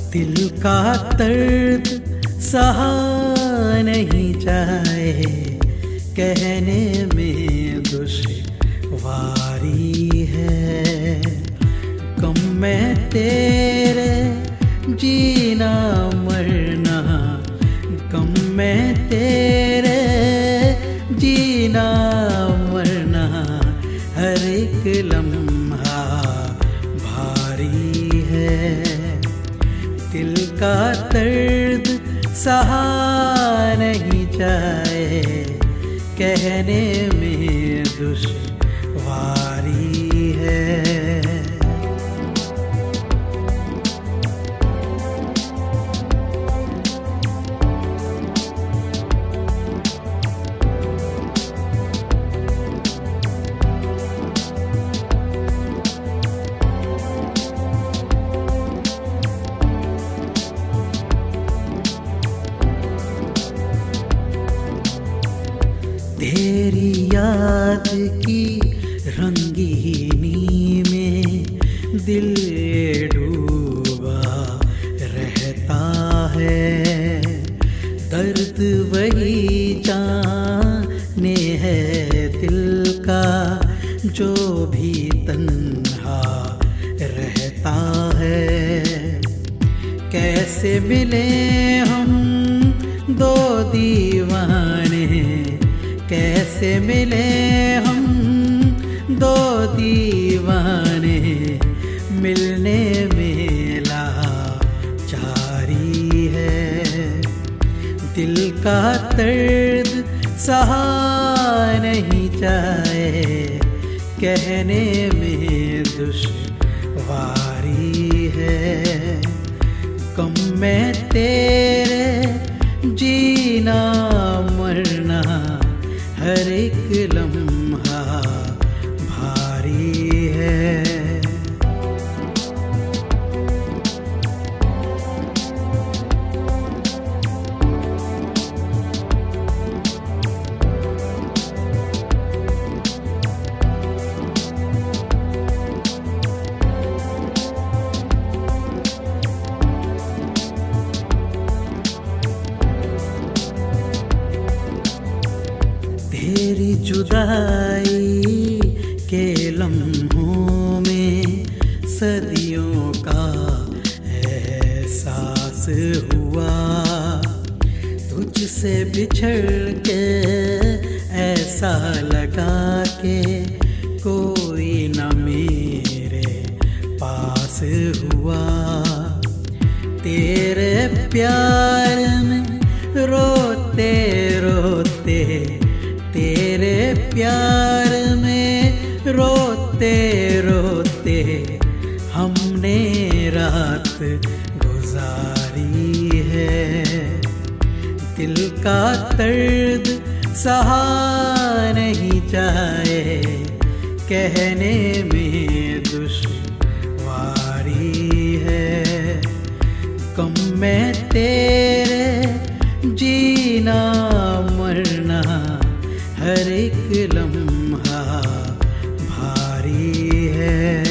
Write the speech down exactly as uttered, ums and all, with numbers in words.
दिल का दर्द सहा नहीं जाए, कहने में दुश्वारी है। कम में तेरे जीना मरना, कम में तेरे जीना मरना, हर एक लम्हा भारी है। दिल का दर्द सहा नहीं जाए, कहने में दुश्वारी है। तेरी याद की रंगीनी में दिल डूबा रहता है। दर्द वही जाने है दिल का, जो भी तन्हा रहता है। कैसे मिले हम दो दीवाने, कैसे मिले हम दो दीवाने, मिलने में लाचारी है। दिल का दर्द सहा नहीं जाए, कहने में दुश्वारी है। कम में तेरे जीना मरना, हर एक लम्हा भारी है। तेरी जुदाई के लम्हों में सदियों का एहसास हुआ। तुझसे बिछड़ के ऐसा लगा के कोई न मेरे पास हुआ। तेरे प्यार में रोते रोते, तेरे प्यार में रोते रोते, हमने रात गुजारी है। दिल का दर्द सहा नहीं जाए, कहने में दुश्वारी है। कम में तेरे जीना मरना, हर एक लम्हा भारी है।